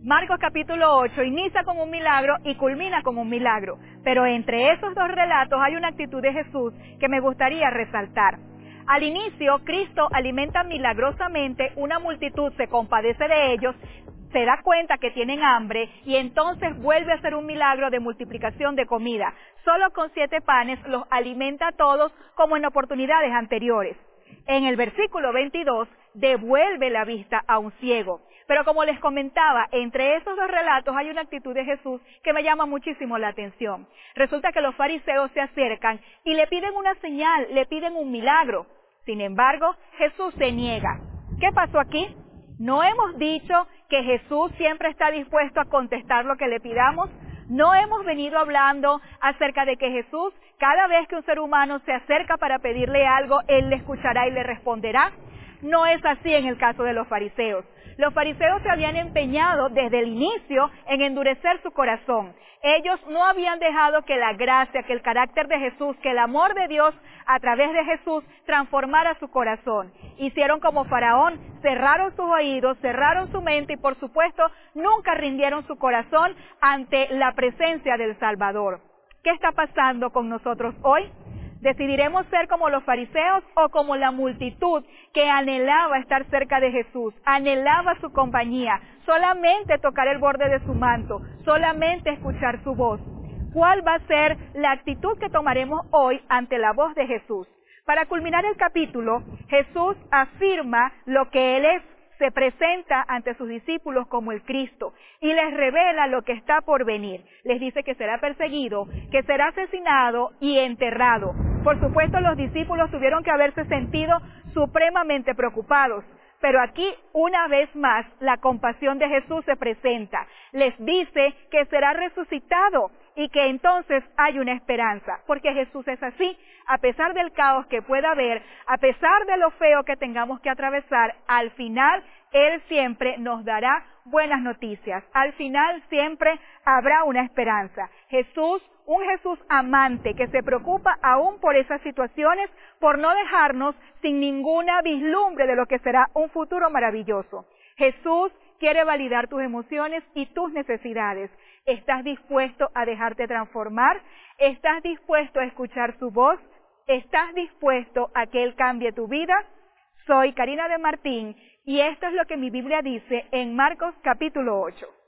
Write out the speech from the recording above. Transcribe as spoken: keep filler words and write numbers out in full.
Marcos capítulo ocho inicia con un milagro y culmina con un milagro, pero entre esos dos relatos hay una actitud de Jesús que me gustaría resaltar. Al inicio, Cristo alimenta milagrosamente, una multitud se compadece de ellos, se da cuenta que tienen hambre y entonces vuelve a hacer un milagro de multiplicación de comida. Solo con siete panes los alimenta a todos como en oportunidades anteriores. En el versículo veintidós, devuelve la vista a un ciego. Pero como les comentaba, entre esos dos relatos hay una actitud de Jesús que me llama muchísimo la atención. Resulta que los fariseos se acercan y le piden una señal, le piden un milagro. Sin embargo, Jesús se niega. ¿Qué pasó aquí? ¿No hemos dicho que Jesús siempre está dispuesto a contestar lo que le pidamos? ¿No hemos venido hablando acerca de que Jesús, cada vez que un ser humano se acerca para pedirle algo, Él le escuchará y le responderá? No es así en el caso de los fariseos. Los fariseos se habían empeñado desde el inicio en endurecer su corazón. Ellos no habían dejado que la gracia, que el carácter de Jesús, que el amor de Dios a través de Jesús transformara su corazón. Hicieron como Faraón, cerraron sus oídos, cerraron su mente y por supuesto nunca rindieron su corazón ante la presencia del Salvador. ¿Qué está pasando con nosotros hoy? ¿Decidiremos ser como los fariseos o como la multitud que anhelaba estar cerca de Jesús, anhelaba su compañía, solamente tocar el borde de su manto, solamente escuchar su voz? ¿Cuál va a ser la actitud que tomaremos hoy ante la voz de Jesús? Para culminar el capítulo, Jesús afirma lo que Él es. Se presenta ante sus discípulos como el Cristo y les revela lo que está por venir. Les dice que será perseguido, que será asesinado y enterrado. Por supuesto, los discípulos tuvieron que haberse sentido supremamente preocupados. Pero aquí, una vez más, la compasión de Jesús se presenta. Les dice que será resucitado y que entonces hay una esperanza, porque Jesús es así. A pesar del caos que pueda haber, a pesar de lo feo que tengamos que atravesar, al final Él siempre nos dará buenas noticias. Al final siempre habrá una esperanza. Jesús, un Jesús amante que se preocupa aún por esas situaciones, por no dejarnos sin ninguna vislumbre de lo que será un futuro maravilloso. Jesús quiere validar tus emociones y tus necesidades. ¿Estás dispuesto a dejarte transformar? ¿Estás dispuesto a escuchar su voz? ¿Estás dispuesto a que Él cambie tu vida? Soy Karina de Martín y esto es lo que mi Biblia dice en Marcos capítulo ocho.